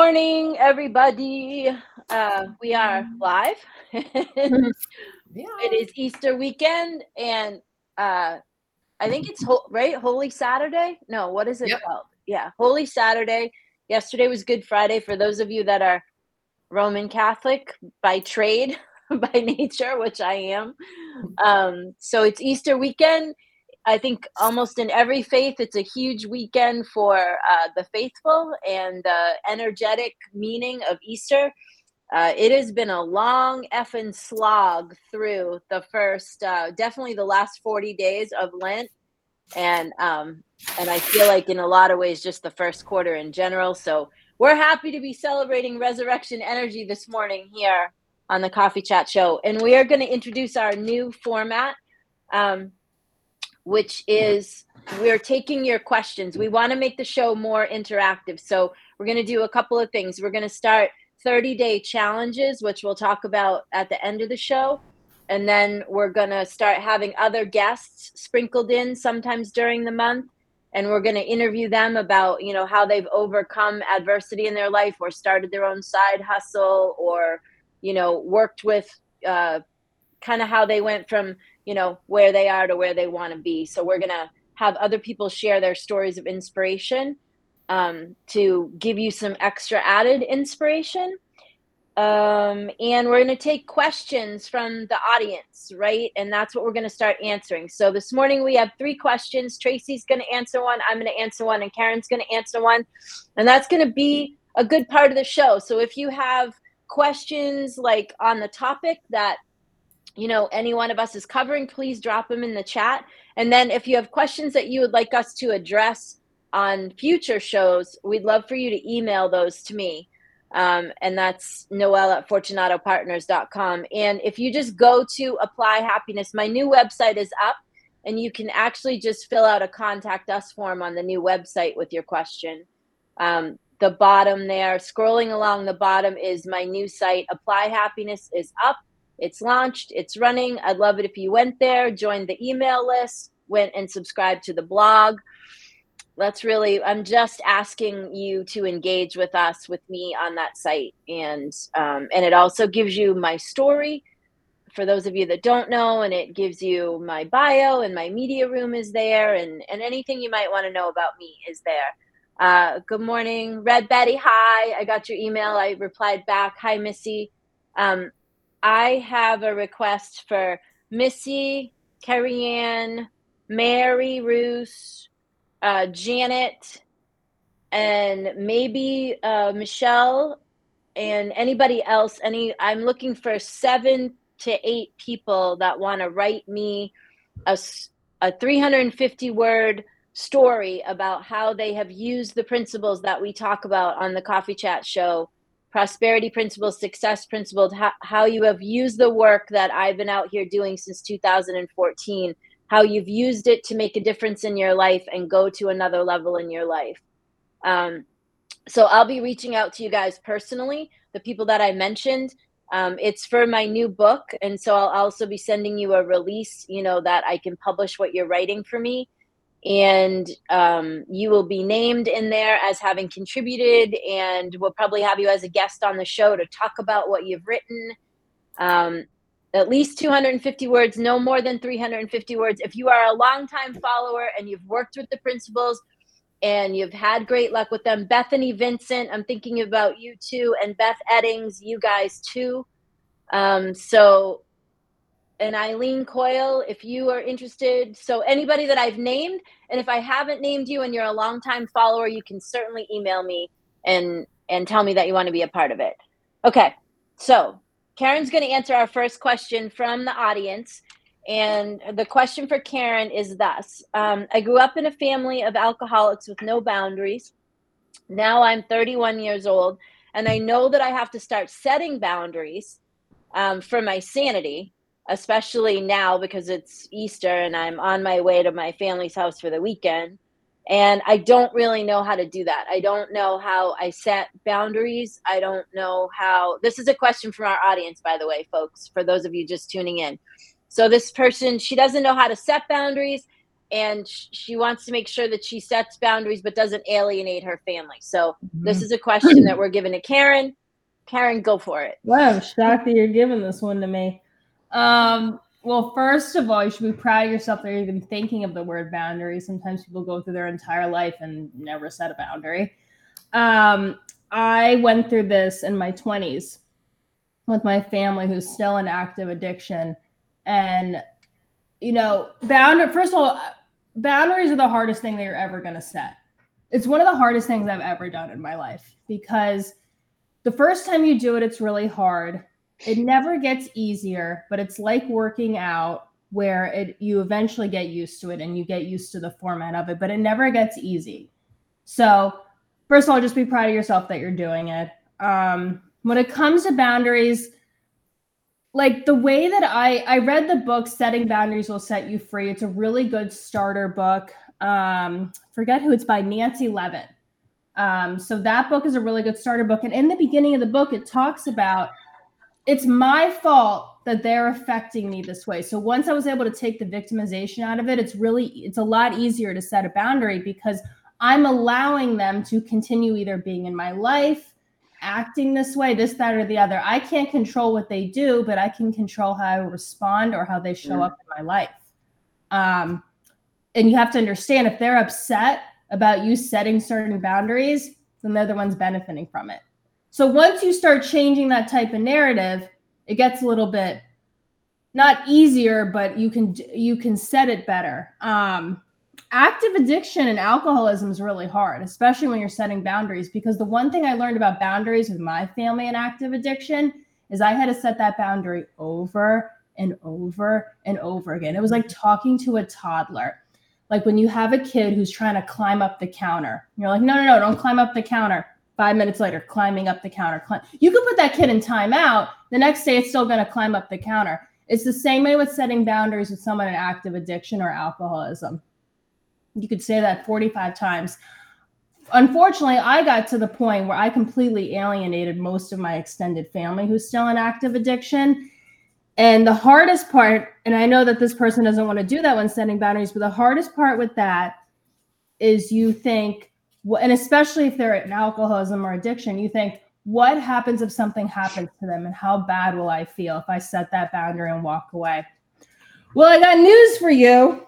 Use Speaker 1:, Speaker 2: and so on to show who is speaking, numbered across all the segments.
Speaker 1: morning, everybody. We are live.
Speaker 2: Mhm.
Speaker 1: It is Easter weekend, and I think it's right. Holy Saturday? No, what is it
Speaker 2: Yep.
Speaker 1: called? Yeah, Holy Saturday. Yesterday was Good Friday for those of you that are Roman Catholic by trade, by nature, which I am. So it's Easter weekend. I think almost in every faith, it's a huge weekend for the faithful and the energetic meaning of Easter. It has been a long effing slog through the first, definitely the last 40 days of Lent, and I feel like in a lot of ways, just the first quarter in general. So we're happy to be celebrating resurrection energy this morning here on the Coffee Chat Show, and we are going to introduce our new format. Um, which is we're taking your questions. We want to make the show more interactive. So we're going to do a couple of things. We're going to start 30-day challenges, which we'll talk about at the end of the show. And then we're going to start having other guests sprinkled in sometimes during the month. And we're going to interview them about, how they've overcome adversity in their life or started their own side hustle or, worked with kind of how they went from where they are to where they want to be. So we're gonna have other people share their stories of inspiration to give you some extra added inspiration. And we're going to take questions from the audience, right? And that's what we're going to start answering. So this morning we have 3 questions. Tracy's going to answer one, I'm going to answer one, and Karen's going to answer one. And that's going to be a good part of the show. So if you have questions like on the topic that any one of us is covering, please drop them in the chat. And then if you have questions that you would like us to address on future shows, we'd love for you to email those to me. And that's noelle@fortunatopartners.com. And if you just go to Apply Happiness, my new website is up, and you can actually just fill out a contact us form on the new website with your question. The bottom there, scrolling along the bottom, is my new site. Apply Happiness is up. It's launched, it's running. I'd love it if you went there, joined the email list, went and subscribed to the blog. I'm just asking you to engage with us, with me on that site. And it also gives you my story for those of you that don't know, and it gives you my bio, and my media room is there, and anything you might want to know about me is there. Good morning, Red Betty. Hi, I got your email. I replied back. Hi, Missy. I have a request for Missy, Carrie Ann, Mary, Roos, Janet, and maybe Michelle, and anybody else. I'm looking for 7 to 8 people that want to write me a 350-word story about how they have used the principles that we talk about on the Coffee Chat Show. Prosperity principles, success principles, how you have used the work that I've been out here doing since 2014, how you've used it to make a difference in your life and go to another level in your life. So I'll be reaching out to you guys personally, the people that I mentioned. It's for my new book, and so I'll also be sending you a release, that I can publish what you're writing for me. And you will be named in there as having contributed, and we'll probably have you as a guest on the show to talk about what you've written. At least 250 words, no more than 350 words. If you are a longtime follower and you've worked with the principles and you've had great luck with them, Bethany Vincent, I'm thinking about you too, and Beth Eddings, you guys too. And Eileen Coyle, if you are interested. So anybody that I've named, and if I haven't named you and you're a longtime follower, you can certainly email me and tell me that you want to be a part of it. Okay, so Karen's going to answer our first question from the audience. And the question for Karen is thus. I grew up in a family of alcoholics with no boundaries. Now I'm 31 years old, and I know that I have to start setting boundaries for my sanity, especially now because it's Easter and I'm on my way to my family's house for the weekend. And I don't really know how to do that. I don't know how I set boundaries. I don't know how. This is a question from our audience, by the way, folks, for those of you just tuning in. So this person, she doesn't know how to set boundaries. and she wants to make sure that she sets boundaries but doesn't alienate her family. So this is a question that we're giving to Karen. Karen, go for it.
Speaker 2: Wow, I'm shocked that you're giving this one to me. Well, first of all, you should be proud of yourself that you're even thinking of the word boundary. Sometimes people go through their entire life and never set a boundary. I went through this in my 20s with my family who's still in active addiction. And, you know, first of all, boundaries are the hardest thing that you're ever going to set. It's one of the hardest things I've ever done in my life, because the first time you do it, it's really hard. It never gets easier, but it's like working out, where you eventually get used to it and you get used to the format of it, but it never gets easy. So first of all, just be proud of yourself that you're doing it. When it comes to boundaries, like the way that I read the book, Setting Boundaries Will Set You Free. It's a really good starter book. Forget who it's by, Nancy Levin. So that book is a really good starter book. And in the beginning of the book, it talks about, it's my fault that they're affecting me this way. So once I was able to take the victimization out of it, it's a lot easier to set a boundary, because I'm allowing them to continue either being in my life, acting this way, this, that, or the other. I can't control what they do, but I can control how I respond or how they show up in my life. And you have to understand, if they're upset about you setting certain boundaries, then they're the ones benefiting from it. So once you start changing that type of narrative, it gets a little bit not easier, but you can set it better. Active addiction and alcoholism is really hard, especially when you're setting boundaries, because the one thing I learned about boundaries with my family and active addiction is I had to set that boundary over and over and over again. It was like talking to a toddler. Like when you have a kid who's trying to climb up the counter, you're like, no, don't climb up the counter. 5 minutes later, climbing up the counter. You could put that kid in timeout. The next day, it's still going to climb up the counter. It's the same way with setting boundaries with someone in active addiction or alcoholism. You could say that 45 times. Unfortunately, I got to the point where I completely alienated most of my extended family who's still in active addiction. And the hardest part, and I know that this person doesn't want to do that when setting boundaries, but the hardest part with that is you think, and especially if they're in alcoholism or addiction, you think, what happens if something happens to them, and how bad will I feel if I set that boundary and walk away? Well, I got news for you.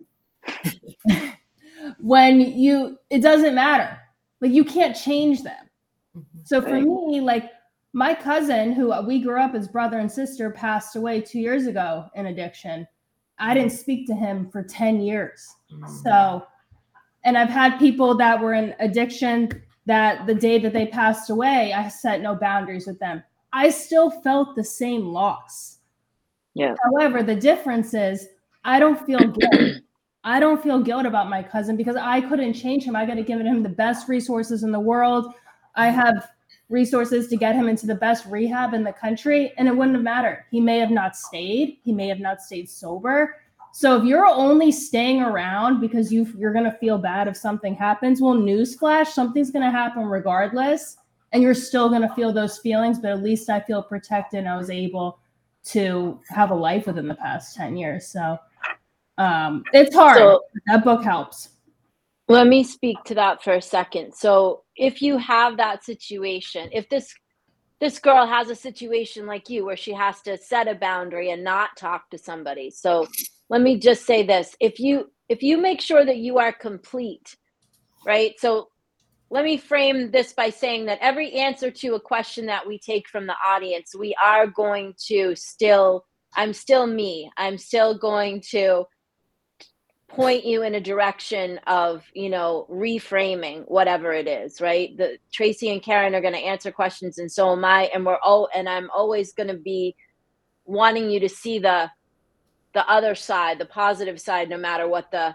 Speaker 2: It doesn't matter. Like, you can't change them. So for me, like my cousin, who we grew up as brother and sister, passed away 2 years ago in addiction. I didn't speak to him for 10 years. So, and I've had people that were in addiction that the day that they passed away, I set no boundaries with them. I still felt the same loss.
Speaker 1: Yeah.
Speaker 2: However, the difference is I don't feel guilt. I don't feel guilt about my cousin, because I couldn't change him. I could have given him the best resources in the world. I have resources to get him into the best rehab in the country, and it wouldn't have mattered. He may have not stayed. He may have not stayed sober. So if you're only staying around because you're going to feel bad if something happens, well, newsflash, something's going to happen regardless, and you're still going to feel those feelings, but at least I feel protected and I was able to have a life within the past 10 years. So it's hard. So, that book helps.
Speaker 1: Let me speak to that for a second. So if you have that situation, if this girl has a situation like you where she has to set a boundary and not talk to somebody. So let me just say this. If you make sure that you are complete, right? So let me frame this by saying that every answer to a question that we take from the audience, we are going to I'm still me. I'm still going to point you in a direction of, reframing whatever it is, right? Tracy and Karen are going to answer questions, and so am I, and I'm always going to be wanting you to see the other side, the positive side, no matter what the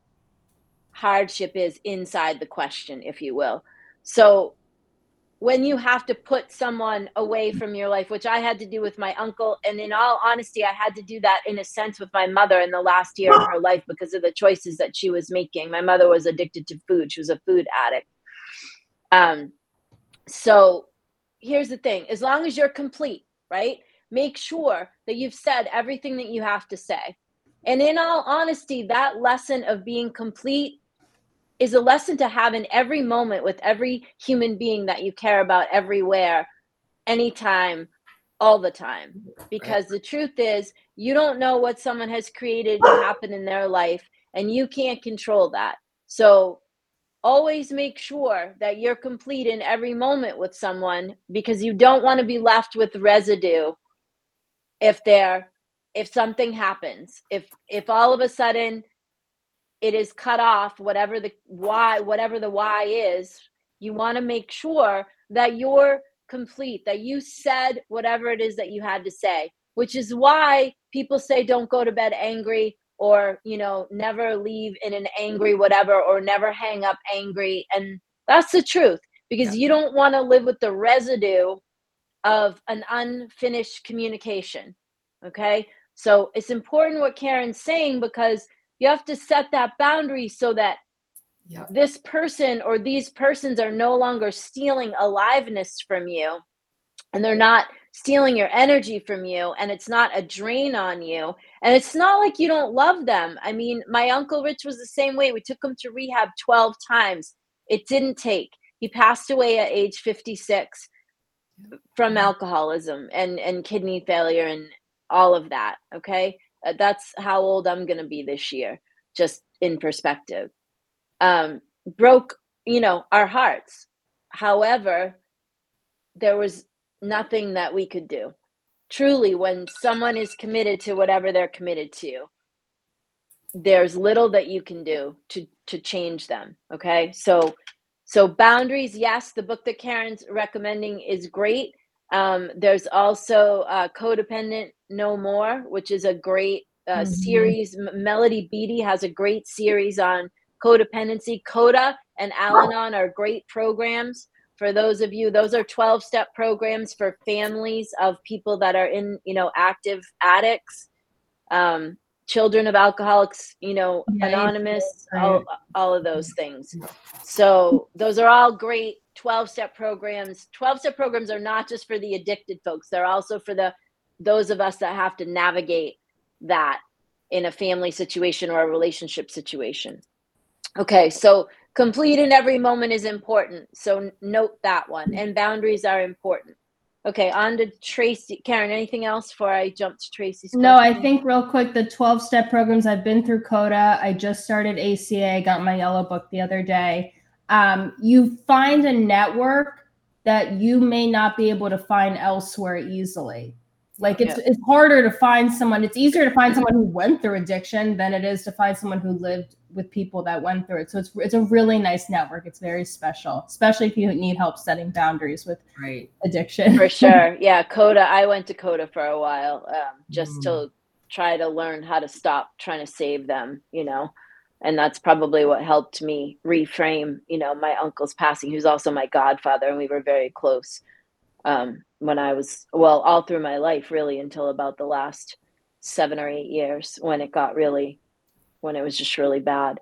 Speaker 1: hardship is inside the question, if you will. So when you have to put someone away from your life, which I had to do with my uncle, and in all honesty, I had to do that in a sense with my mother in the last year of her life because of the choices that she was making. My mother was addicted to food. She was a food addict. So here's the thing. As long as you're complete, right? Make sure that you've said everything that you have to say. And in all honesty, that lesson of being complete is a lesson to have in every moment with every human being that you care about, everywhere, anytime, all the time. Because the truth is, you don't know what someone has created to happen in their life, and you can't control that. So always make sure that you're complete in every moment with someone, because you don't want to be left with residue if something happens, if all of a sudden it is cut off, whatever the why is. You want to make sure that you're complete, that you said whatever it is that you had to say, which is why people say don't go to bed angry, or never leave in an angry whatever, or never hang up angry. And that's the truth, because you don't want to live with the residue of an unfinished communication. Okay, so it's important what Karen's saying, because you have to set that boundary so that this person or these persons are no longer stealing aliveness from you, and they're not stealing your energy from you, and it's not a drain on you, and it's not like you don't love them. I mean, my Uncle Rich was the same way. We took him to rehab 12 times. It didn't take. He passed away at age 56 from alcoholism and kidney failure and all of that. Okay, that's how old I'm gonna be this year, just in perspective. Broke our hearts. However, there was nothing that we could do. Truly, when someone is committed to whatever they're committed to, there's little that you can do to change them. Okay, so boundaries, yes. The book that Karen's recommending is great. There's also Codependent No More, which is a great series. Melody Beattie has a great series on codependency. Coda and Al-Anon are great programs. For those of you, those are 12-step programs for families of people that are in, active addicts, children of alcoholics, Anonymous, all of those things. So those are all great 12-step programs. 12-step programs are not just for the addicted folks. They're also for those of us that have to navigate that in a family situation or a relationship situation. Okay, so complete in every moment is important. So note that one. And boundaries are important. Okay, on to Tracy. Karen, anything else before I jump to Tracy's question?
Speaker 2: No, I think real quick, the 12-step programs, I've been through CODA. I just started ACA. I got my yellow book the other day. You find a network that you may not be able to find elsewhere easily. Like it's harder to find someone. It's easier to find someone who went through addiction than it is to find someone who lived with people that went through it. So it's a really nice network. It's very special, especially if you need help setting boundaries with addiction.
Speaker 1: For sure. Yeah. CODA. I went to CODA for a while, just to try to learn how to stop trying to save them, and that's probably what helped me reframe, my uncle's passing, who's also my godfather. And we were very close, when I was, all through my life, really, until about the last 7 or 8 years when it was just really bad.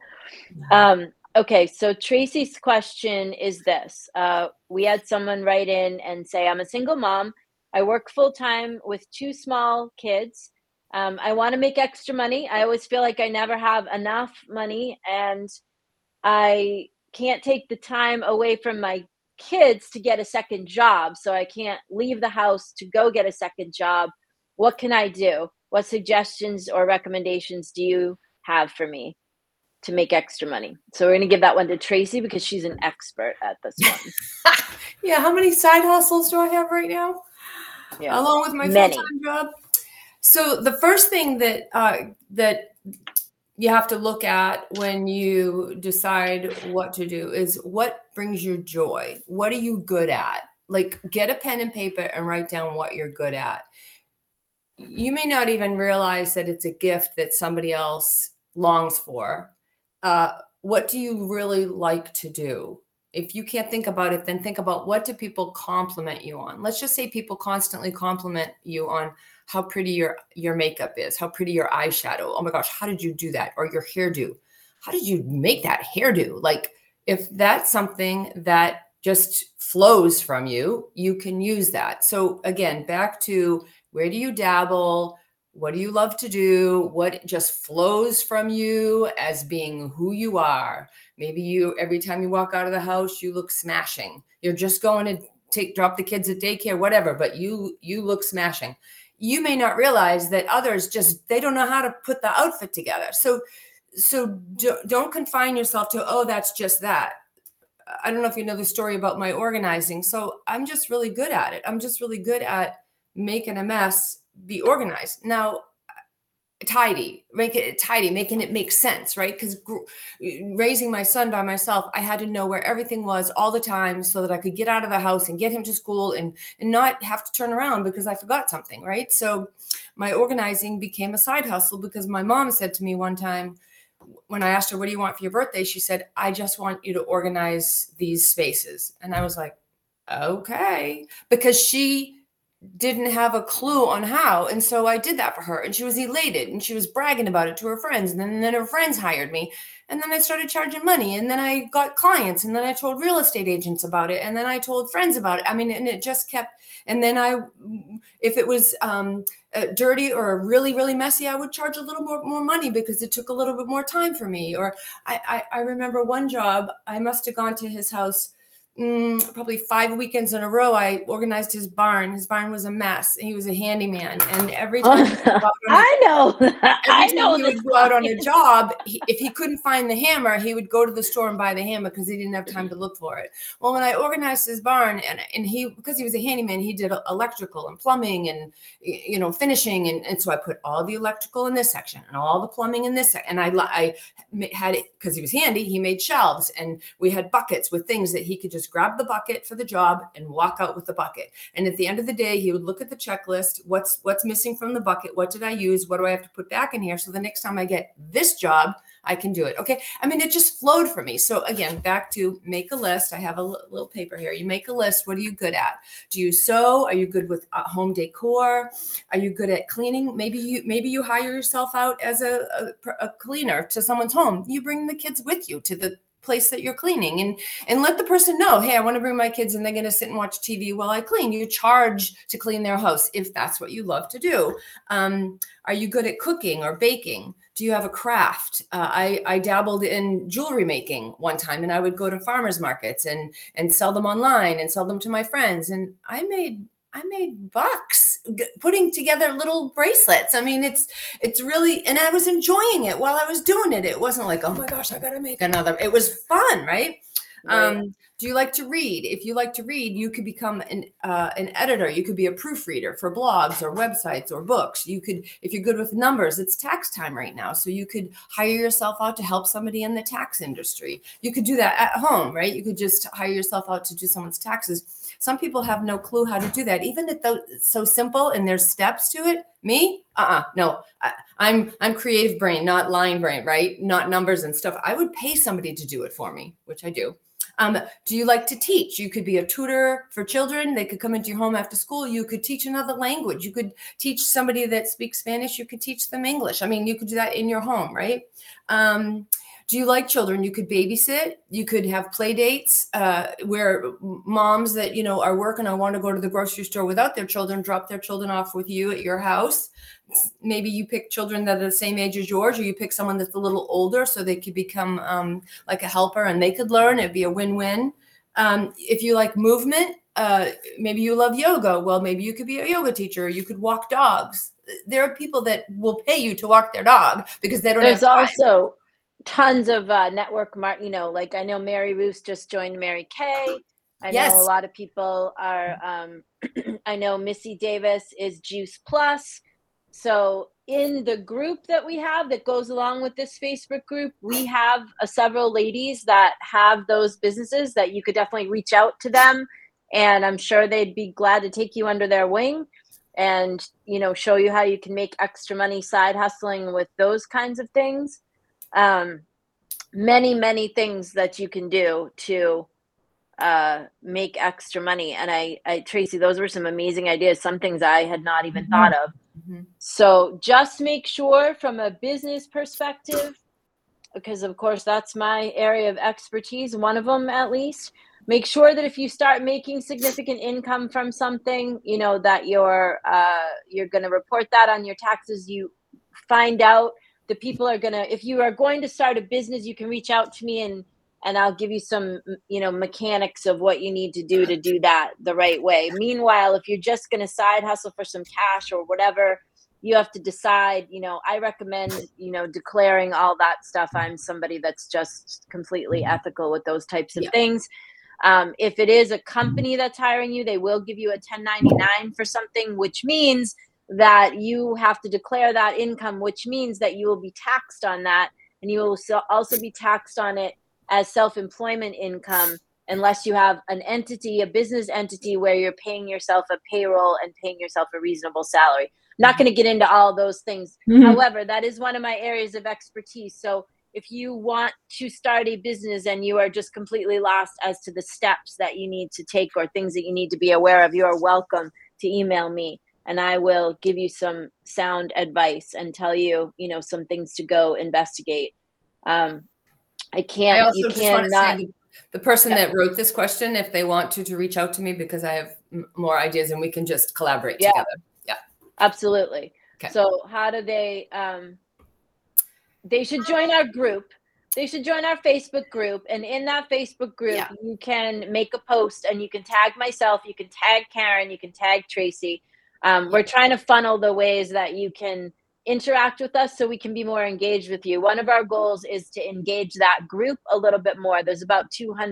Speaker 1: Okay, so Tracy's question is this. We had someone write in and say, I'm a single mom. I work full-time with 2 small kids. I want to make extra money. I always feel like I never have enough money, and I can't take the time away from my kids to get a second job. So I can't leave the house to go get a second job. What can I do? What suggestions or recommendations do you have for me to make extra money? So we're going to give that one to Tracy because she's an expert at this one.
Speaker 3: Yeah. How many side hustles do I have right now? Yeah. Along with my full-time job. So the first thing that you have to look at when you decide what to do is what brings you joy. What are you good at? Like, get a pen and paper and write down what you're good at. You may not even realize that it's a gift that somebody else longs for. What do you really like to do? If you can't think about it, then think about, what do people compliment you on? Let's just say people constantly compliment you on how pretty your makeup is, how pretty your eyeshadow. Oh my gosh, how did you do that? Or your hairdo. How did you make that hairdo? Like, if that's something that just flows from you, you can use that. So again, back to, where do you dabble? What do you love to do? What just flows from you as being who you are? Maybe every time you walk out of the house, you look smashing. You're just going to drop the kids at daycare, whatever, but you look smashing. You may not realize that others they don't know how to put the outfit together. So don't confine yourself to, oh, that's just that. I don't know if you know the story about my organizing. So I'm just really good at it. I'm just really good at making a mess be organized. Now, making it make sense, right? Because raising my son by myself, I had to know where everything was all the time so that I could get out of the house and get him to school and not have to turn around because I forgot something, right? So my organizing became a side hustle because my mom said to me one time, when I asked her, what do you want for your birthday? She said, I just want you to organize these spaces. And I was like, okay, because she didn't have a clue on how. And so I did that for her, and she was elated and she was bragging about it to her friends. And then her friends hired me, and then I started charging money, and then I got clients, and then I told real estate agents about it. And then I told friends about it. I mean, and it just kept, and then if it was dirty or really, really messy, I would charge a little more money because it took a little bit more time for me. Or I remember one job, I must've gone to his house probably 5 weekends in a row. I organized his barn. His barn was a mess. He was a handyman, and every time he would go out on a job, if he couldn't find the hammer, he would go to the store and buy the hammer because he didn't have time to look for it. Well, when I organized his barn, and because he was a handyman, he did electrical and plumbing and finishing, and so I put all the electrical in this section and all the plumbing in this section, and I had it because he was handy. He made shelves, and we had buckets with things that he could just grab the bucket for the job and walk out with the bucket. And at the end of the day, he would look at the checklist. What's missing from the bucket? What did I use? What do I have to put back in here? So the next time I get this job, I can do it. Okay. I mean, it just flowed for me. So again, back to make a list. I have a little paper here. You make a list. What are you good at? Do you sew? Are you good with home decor? Are you good at cleaning? Maybe you hire yourself out as a cleaner to someone's home. You bring the kids with you to the place that you're cleaning, and let the person know, hey, I want to bring my kids and they're going to sit and watch TV while I clean. You charge to clean their house if that's what you love to do. Are you good at cooking or baking? Do you have a craft? I dabbled in jewelry making one time, and I would go to farmers markets and sell them online and sell them to my friends. And I made bucks putting together little bracelets. I mean, it's really, and I was enjoying it while I was doing it. It wasn't like, oh my gosh, I got to make another. It was fun, right? Do you like to read? If you like to read, you could become an editor. You could be a proofreader for blogs or websites or books. You could, if you're good with numbers, it's tax time right now. So you could hire yourself out to help somebody in the tax industry. You could do that at home, right? You could just hire yourself out to do someone's taxes. Some people have no clue how to do that, even if it's so simple and there's steps to it. Me? No, I'm creative brain, not line brain, right? Not numbers and stuff. I would pay somebody to do it for me, which I do. Do you like to teach? You could be a tutor for children. They could come into your home after school. You could teach another language. You could teach somebody that speaks Spanish. You could teach them English. I mean, you could do that in your home, right? Do you like children? You could babysit. You could have play dates where moms that, are working or want to go to the grocery store without their children, drop their children off with you at your house. Maybe you pick children that are the same age as yours, or you pick someone that's a little older so they could become like a helper and they could learn. It'd be a win-win. If you like movement, maybe you love yoga. Well, maybe you could be a yoga teacher. You could walk dogs. There are people that will pay you to walk their dog because they don't have time.
Speaker 1: There's also tons of network like I know Mary Roos just joined Mary Kay. I know a lot of people are I know Missy Davis is Juice Plus. So in the group that we have that goes along with this Facebook group, we have several ladies that have those businesses that you could definitely reach out to them, and I'm sure they'd be glad to take you under their wing and show you how you can make extra money side hustling with those kinds of things. Many things that you can do to make extra money. And I Tracy, those were some amazing ideas, some things I had not even thought of. So just make sure from a business perspective, because of course that's my area of expertise, one of them at least, make sure that if you start making significant income from something, you know, that you're going to report that on your taxes. You find out the people are going to, if you are going to start a business, you can reach out to me and I'll give you some, you know, mechanics of what you need to do that the right way. Meanwhile, if you're just going to side hustle for some cash or whatever, you have to decide, you know, I recommend, you know, declaring all that stuff. I'm somebody that's just completely ethical with those types of things. If it is a company that's hiring you, they will give you a 1099 for something, which means that you have to declare that income, which means that you will be taxed on that. And you will also be taxed on it as self-employment income, unless you have an entity, a business entity where you're paying yourself a payroll and paying yourself a reasonable salary. I'm not going to get into all those things. However, that is one of my areas of expertise. So if you want to start a business and you are just completely lost as to the steps that you need to take or things that you need to be aware of, you are welcome to email me and I will give you some sound advice and tell you, you know, some things to go investigate. I can't, you cannot.
Speaker 3: The person that wrote this question, if they want to reach out to me, because I have more ideas and we can just collaborate together. Yeah,
Speaker 1: absolutely. Okay. So how do they should join our group. They should join our Facebook group. And in that Facebook group, you can make a post and you can tag myself, you can tag Karen, you can tag Tracy. We're trying to funnel the ways that you can interact with us so we can be more engaged with you. One of our goals is to engage that group a little bit more. There's about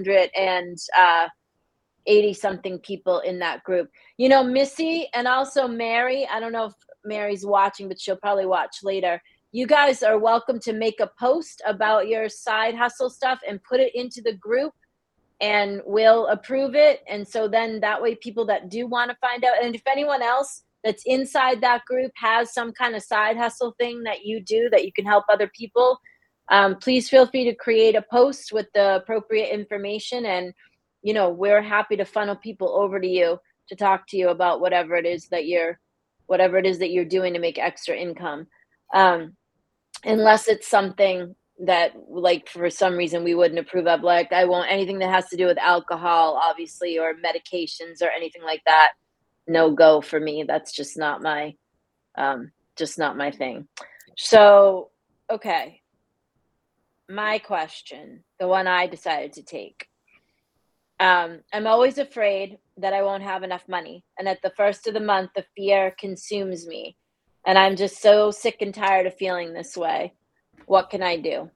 Speaker 1: 280 something people in that group. You know, Missy and also Mary, I don't know if Mary's watching, but she'll probably watch later. You guys are welcome to make a post about your side hustle stuff and put it into the group and we'll approve it. And so then that way people that do want to find out, and if anyone else that's inside that group has some kind of side hustle thing that you do that you can help other people, please feel free to create a post with the appropriate information. And, you know, we're happy to funnel people over to you to talk to you about whatever it is that you're doing to make extra income. Unless it's something that, like, for some reason we wouldn't approve of, like I won't anything that has to do with alcohol, obviously, or medications or anything like that. No go for me. That's just not my thing. So, okay. My question, the one I decided to take. I'm always afraid that I won't have enough money. And at the first of the month, the fear consumes me. And I'm just so sick and tired of feeling this way. What can I do?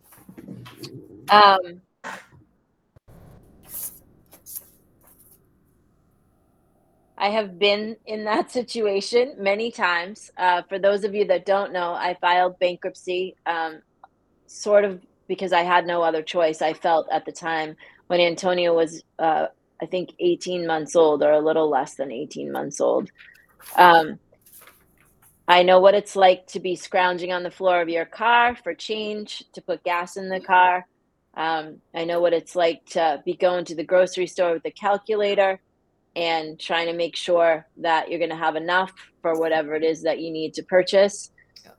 Speaker 1: I have been in that situation many times. For those of you that don't know, I filed bankruptcy sort of because I had no other choice. I felt at the time when Antonio was, I think, 18 months old or a little less than 18 months old. I know what it's like to be scrounging on the floor of your car for change, to put gas in the car. I know what it's like to be going to the grocery store with a calculator and trying to make sure that you're going to have enough for whatever it is that you need to purchase.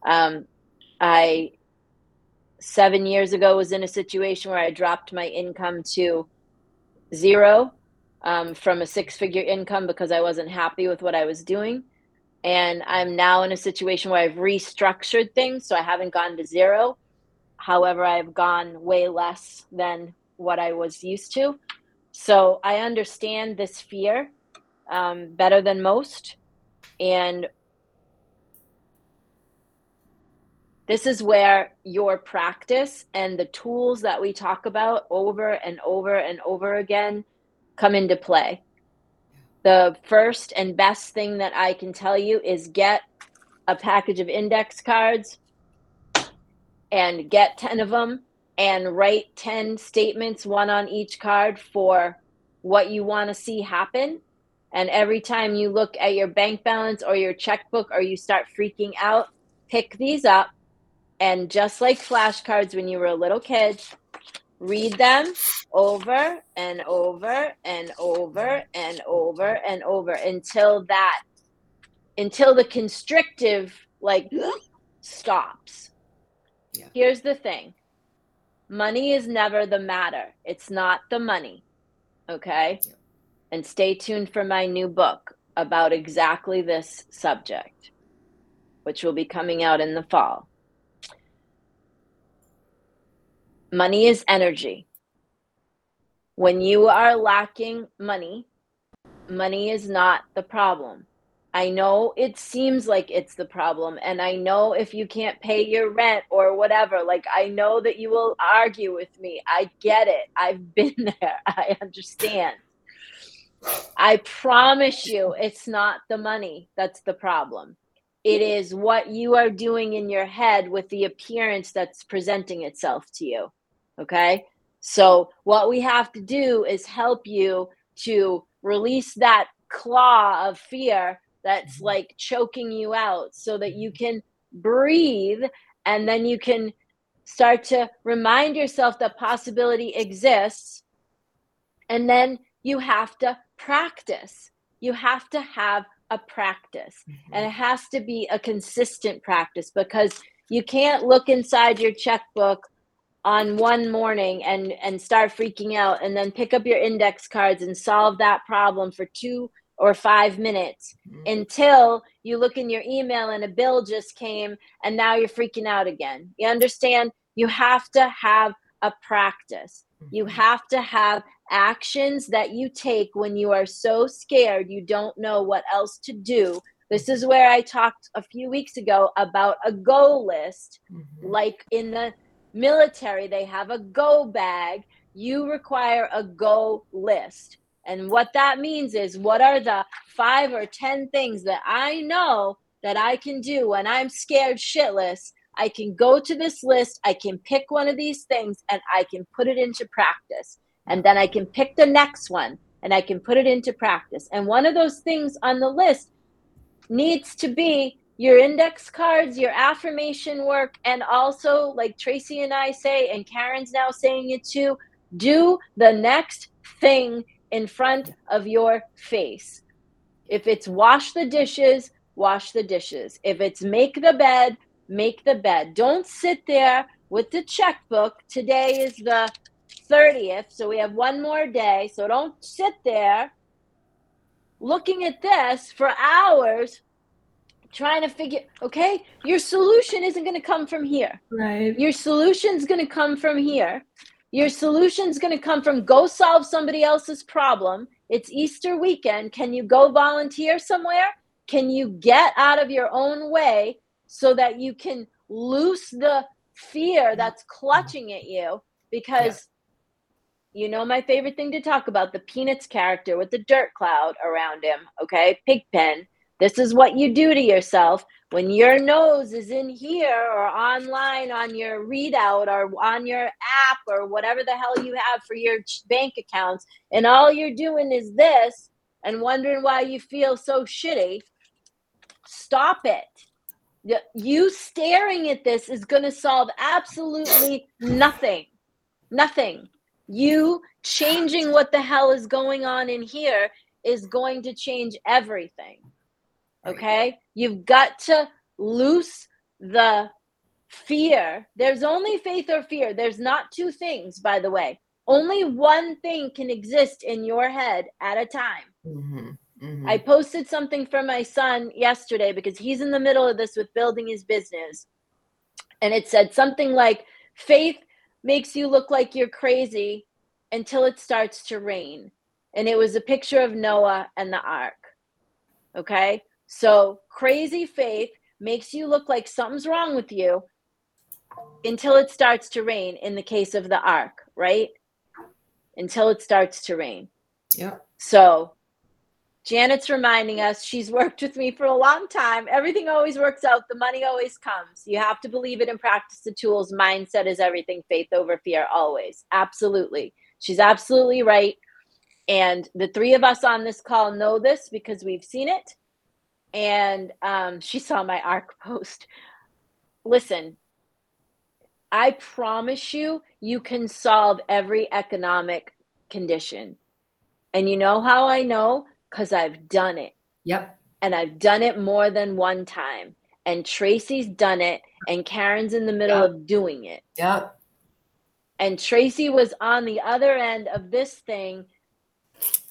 Speaker 1: I 7 years ago was in a situation where I dropped my income to zero from a six-figure income because I wasn't happy with what I was doing. And I'm now in a situation where I've restructured things. So I haven't gone to zero. However, I've gone way less than what I was used to. So I understand this fear better than most. And this is where your practice and the tools that we talk about over and over and over again come into play. The first and best thing that I can tell you is get a package of index cards and get 10 of them and write 10 statements, one on each card, for what you want to see happen. And every time you look at your bank balance or your checkbook or you start freaking out, pick these up and, just like flashcards when you were a little kid, read them over and over and over and over and over until the constrictive stops. Yeah. Here's the thing. Money is never the matter. It's not the money. Okay. And stay tuned for my new book about exactly this subject, which will be coming out in the fall. Money is energy. When you are lacking money, money is not the problem. I know it seems like it's the problem. And I know if you can't pay your rent or whatever, like, I know that you will argue with me. I get it. I've been there. I understand. I promise you, it's not the money that's the problem. It is what you are doing in your head with the appearance that's presenting itself to you. Okay? So what we have to do is help you to release that claw of fear that's like choking you out so that you can breathe, and then you can start to remind yourself that possibility exists. And then you have to practice. You have to have a practice. And it has to be a consistent practice, because you can't look inside your checkbook on one morning and start freaking out, and then pick up your index cards and solve that problem for 2 or 5 minutes until you look in your email and a bill just came and now you're freaking out again. You understand? You have to have a practice. You have to have actions that you take when you are so scared you don't know what else to do. This is where I talked a few weeks ago about a go list. Like in the military, they have a go bag. You require a go list. And what that means is, what are the 5 or 10 things that I know that I can do when I'm scared shitless? I can go to this list, I can pick one of these things, and I can put it into practice. And then I can pick the next one and I can put it into practice. And one of those things on the list needs to be your index cards, your affirmation work, and also, like Tracy and I say, and Karen's now saying it too, do the next thing in front of your face. If it's wash the dishes, wash the dishes. If it's make the bed, make the bed. Don't sit there with the checkbook. Today is the 30th, so we have one more day. So don't sit there looking at this for hours trying to figure, okay, your solution isn't going to come from here.
Speaker 2: Right.
Speaker 1: Your solution's going to come from here. Your solution's going to come from go solve somebody else's problem. It's Easter weekend. Can you go volunteer somewhere? Can you get out of your own way so that you can loose the fear that's clutching at you? Because you know my favorite thing to talk about, the Peanuts character with the dirt cloud around him, okay? Pigpen. This is what you do to yourself when your nose is in here or online on your readout or on your app or whatever the hell you have for your bank accounts, and all you're doing is this and wondering why you feel so shitty. Stop it. You staring at this is going to solve absolutely nothing. Nothing. You changing what the hell is going on in here is going to change everything. Okay? You've got to loose the fear. There's only faith or fear. There's not two things, by the way. Only one thing can exist in your head at a time. I posted something for my son yesterday because he's in the middle of this with building his business. And it said something like, faith makes you look like you're crazy until it starts to rain. And it was a picture of Noah and the ark. Okay? So crazy faith makes you look like something's wrong with you until it starts to rain, in the case of the ark, right? Until it starts to rain.
Speaker 3: Yeah.
Speaker 1: So Janet's reminding us, she's worked with me for a long time. Everything always works out. The money always comes. You have to believe it and practice the tools. Mindset is everything. Faith over fear, always. Absolutely. She's absolutely right. And the three of us on this call know this because we've seen it. And she saw my arc post. Listen, I promise you, you can solve every economic condition. And you know how I know? Because I've done it.
Speaker 3: Yep.
Speaker 1: And I've done it more than one time. And Tracy's done it. And Karen's in the middle of doing it.
Speaker 3: Yep.
Speaker 1: And Tracy was on the other end of this thing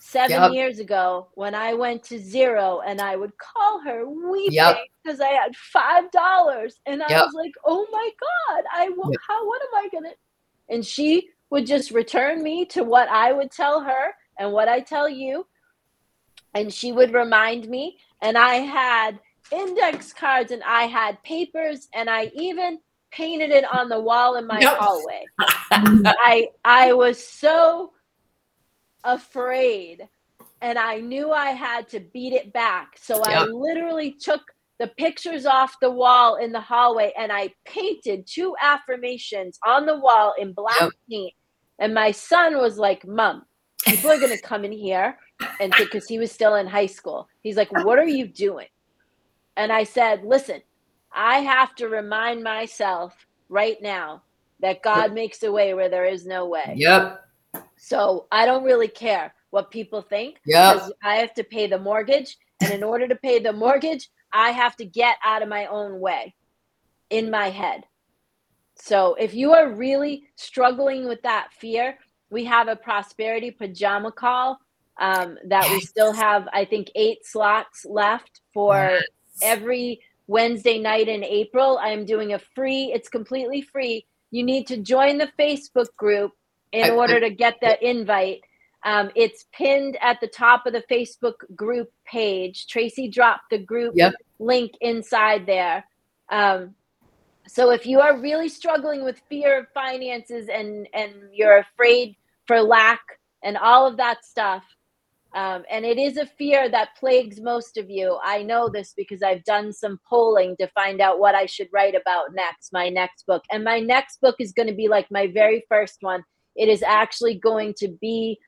Speaker 1: 7 years ago when I went to zero and I would call her weeping because I had $5 and I was like, oh my God, what am I gonna? And she would just return me to what I would tell her and what I tell you. And she would remind me, and I had index cards and I had papers and I even painted it on the wall in my hallway. I was so afraid and I knew I had to beat it back. So I literally took the pictures off the wall in the hallway and I painted 2 affirmations on the wall in black paint. And my son was like, Mom, people are going to come in here. And because he was still in high school, he's like, what are you doing? And I said, listen, I have to remind myself right now that God makes a way where there is no way. So I don't really care what people think because I have to pay the mortgage. And in order to pay the mortgage, I have to get out of my own way in my head. So if you are really struggling with that fear, we have a prosperity pajama call that we still have, I think, 8 slots left for every Wednesday night in April. I'm doing it's completely free. You need to join the Facebook group in order to get the invite. It's pinned at the top of the Facebook group page. Tracy dropped the group link inside there. So if you are really struggling with fear of finances and you're afraid for lack and all of that stuff, and it is a fear that plagues most of you. I know this because I've done some polling to find out what I should write about next, my next book. And my next book is going to be like my very first one. It is actually going to be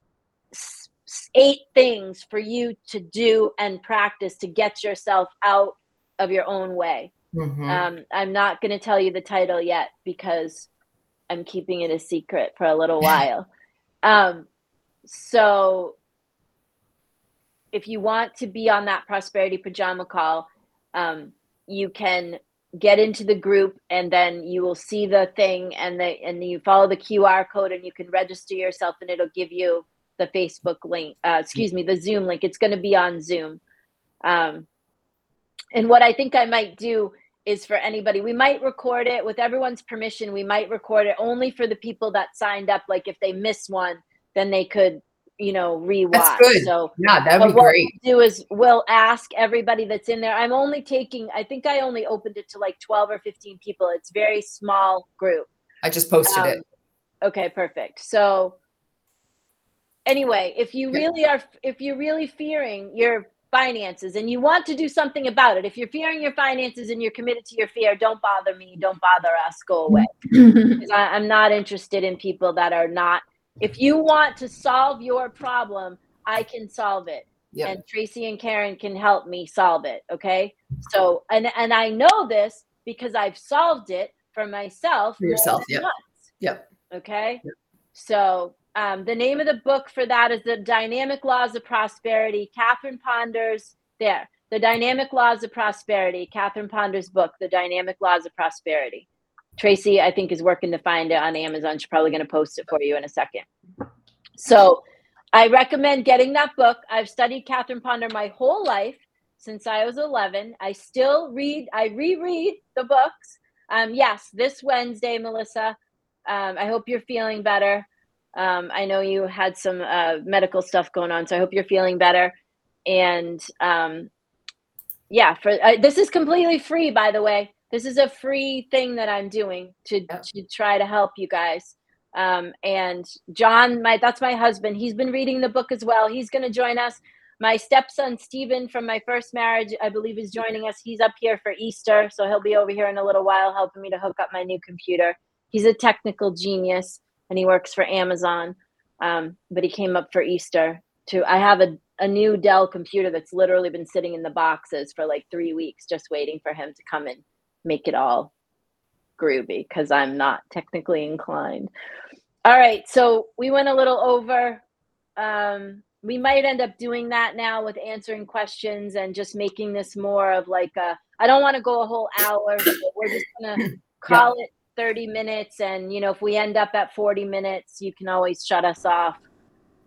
Speaker 1: 8 things for you to do and practice to get yourself out of your own way. I'm not going to tell you the title yet because I'm keeping it a secret for a little while. So if you want to be on that prosperity pajama call, you can get into the group and then you will see the thing and you follow the QR code and you can register yourself and it'll give you the Facebook link, the Zoom link. It's going to be on Zoom. And what I think I might do is for anybody, we might record it with everyone's permission. We might record it only for the people that signed up. Like if they miss one, then they could, rewatch.
Speaker 3: That's good.
Speaker 1: So
Speaker 3: that'd be great.
Speaker 1: What we'll do is we'll ask everybody that's in there. I'm only I think I only opened it to like 12 or 15 people. It's very small group.
Speaker 3: I just posted it.
Speaker 1: Okay, perfect. So anyway, if you're really fearing your finances and you want to do something about it, if you're fearing your finances and you're committed to your fear, don't bother me, don't bother us, go away. Because I'm not interested in people that are not. If you want to solve your problem, I can solve it. And Tracy and Karen can help me solve it. Okay. So, and I know this because I've solved it for myself.
Speaker 3: For yourself.
Speaker 1: Okay. So, the name of the book for that is The Dynamic Laws of Prosperity. Catherine Ponder's The Dynamic Laws of Prosperity. Catherine Ponder's book, The Dynamic Laws of Prosperity. Tracy, I think, is working to find it on Amazon. She's probably going to post it for you in a second. So I recommend getting that book. I've studied Catherine Ponder my whole life since I was 11. I still reread the books. Yes, this Wednesday, Melissa. I hope you're feeling better. I know you had some medical stuff going on, so I hope you're feeling better. And this is completely free, by the way. This is a free thing that I'm doing to try to help you guys. And John, that's my husband. He's been reading the book as well. He's going to join us. My stepson, Stephen, from my first marriage, I believe is joining us. He's up here for Easter, so he'll be over here in a little while helping me to hook up my new computer. He's a technical genius, and he works for Amazon, but he came up for Easter. I have a new Dell computer that's literally been sitting in the boxes for like 3 weeks, just waiting for him to come and make it all groovy because I'm not technically inclined. All right, so we went a little over. We might end up doing that now with answering questions and just making this more of like I don't want to go a whole hour. So we're just gonna call it 30 minutes, and if we end up at 40 minutes, you can always shut us off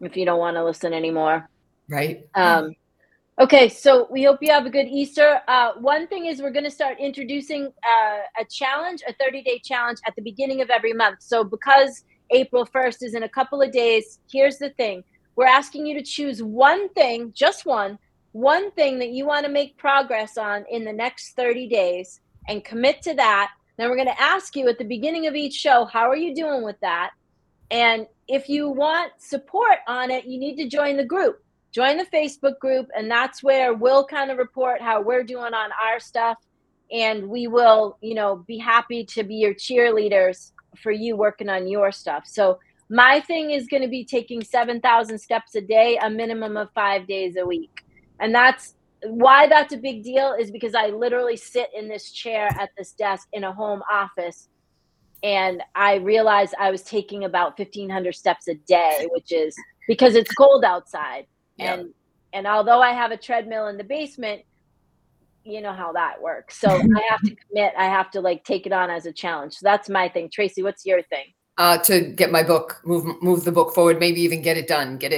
Speaker 1: if you don't want to listen anymore.
Speaker 3: Right.
Speaker 1: Okay, so we hope you have a good Easter. One thing is we're going to start introducing a challenge, a 30-day challenge at the beginning of every month. So because April 1st is in a couple of days, here's the thing. We're asking you to choose one thing, just one thing that you want to make progress on in the next 30 days and commit to that. Then we're going to ask you at the beginning of each show, how are you doing with that? And if you want support on it, you need to join the group. Join the Facebook group, and that's where we'll kind of report how we're doing on our stuff. And we will, be happy to be your cheerleaders for you working on your stuff. So my thing is going to be taking 7,000 steps a day, a minimum of 5 days a week. And that's why that's a big deal, is because I literally sit in this chair at this desk in a home office. And I realized I was taking about 1,500 steps a day, which is because it's cold outside. Yeah. And although I have a treadmill in the basement, you know how that works. So I have to commit. I have to take it on as a challenge. So that's my thing. Tracy, what's your thing?
Speaker 3: To get my book, move the book forward, maybe even get it done, get it